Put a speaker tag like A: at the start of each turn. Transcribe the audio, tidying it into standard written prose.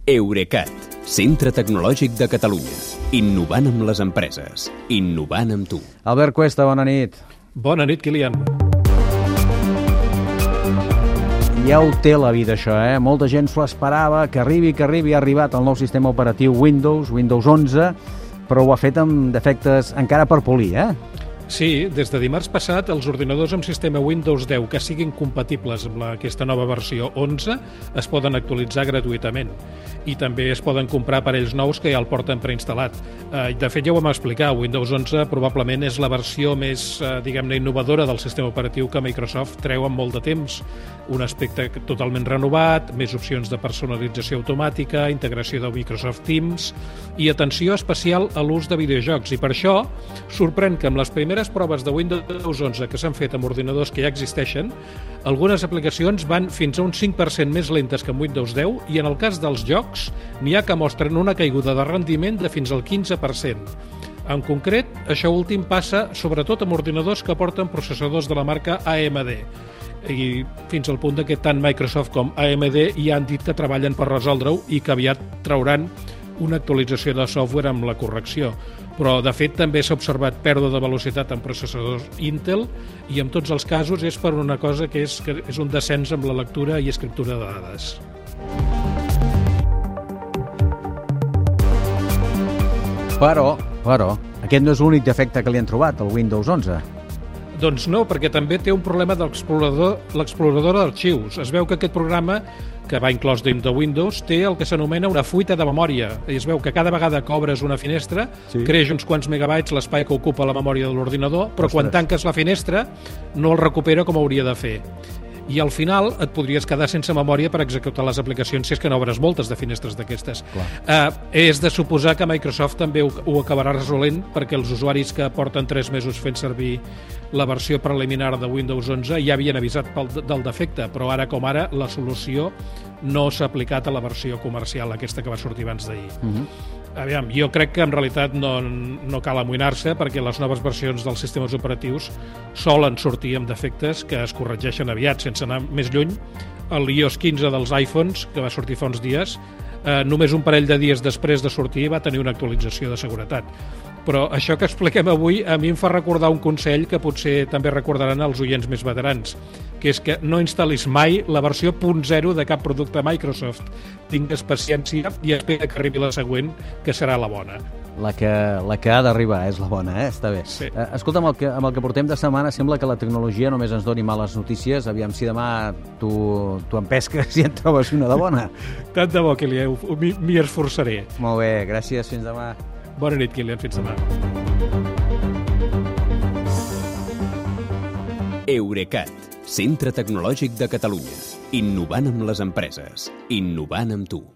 A: Eurecat, centre tecnològic de Catalunya. Innovant amb les empreses. Innovant amb tu.
B: Albert Cuesta, bona nit.
C: Bona nit, Kilian.
B: Ja ho té la vida, això, eh? Molta gent s'ho esperava, que arribi, ha arribat el nou sistema operatiu Windows 11, però ho ha fet amb defectes encara per polir, eh?
C: Sí, des de dimarts passat, els ordinadors amb sistema Windows 10 que siguin compatibles amb aquesta nova versió 11 es poden actualitzar gratuïtament i també es poden comprar aparells nous que ja el porten preinstal·lat. De fet, ja ho vam explicar, Windows 11 probablement és la versió més, diguem-ne, innovadora del sistema operatiu que Microsoft treu en molt de temps. Un aspecte totalment renovat, més opcions de personalització automàtica, integració de Microsoft Teams i atenció especial a l'ús de videojocs. I per això sorprèn que amb les primeres proves de Windows 11 que s'han fet amb ordinadors que ja existeixen, algunes aplicacions van fins a un 5% més lentes que amb Windows 10 i en el cas dels jocs n'hi ha que mostren una caiguda de rendiment de fins al 15%. En concret, això últim passa sobretot amb ordinadors que porten processadors de la marca AMD i fins al punt que tant Microsoft com AMD ja han dit que treballen per resoldre-ho i que aviat trauran una actualització de software amb la correcció. Però, de fet, també s'ha observat pèrdua de velocitat en processadors Intel i en tots els casos és per una cosa que és un descens amb la lectura i escriptura de dades.
B: Però, aquest no és l'únic defecte que li han trobat al Windows 11.
C: Doncs no, perquè també té un problema de l'explorador d'arxius. Es veu que aquest programa, que va inclòs dins de Windows, té el que s'anomena una fuita de memòria. I es veu que cada vegada que obres una finestra, creix uns quants megabytes l'espai que ocupa la memòria de l'ordinador, però quan tanques la finestra no el recupera com hauria de fer. I al final et podries quedar sense memòria per executar les aplicacions si és que n'obres moltes de finestres d'aquestes. És de suposar que Microsoft també ho acabarà resolent perquè els usuaris que porten 3 mesos fent servir la versió preliminar de Windows 11 ja havien avisat del defecte, però ara com ara la solució no s'ha aplicat a la versió comercial, aquesta que va sortir abans d'ahir. Aviam, jo crec que en realitat no cal amoïnar-se perquè les noves versions dels sistemes operatius solen sortir amb defectes que es corregeixen aviat, sense anar més lluny. L'iOS 15 dels iPhones, que va sortir fa uns dies, només un parell de dies després de sortir va tenir una actualització de seguretat. Però això que expliquem avui a mi em fa recordar un consell que potser també recordaran els oients més veterans, que és que no instal·lis mai la versió .0 de cap producte Microsoft. Tingues paciència i espera que arribi la següent, que serà la bona.
B: La que ha d'arribar és la bona, Està bé.
C: Sí.
B: Escolta, amb el que portem de setmana sembla que la tecnologia només ens doni males notícies. Aviam si demà tu em pesques i en trobes una de bona.
C: Tant de bo, Kilian, m'hi esforçaré.
B: Molt bé, gràcies, fins demà.
C: Bona nit, Kilian, fins demà.
A: Eurecat, centre tecnològic de Catalunya. Innovant amb les empreses. Innovant amb tu.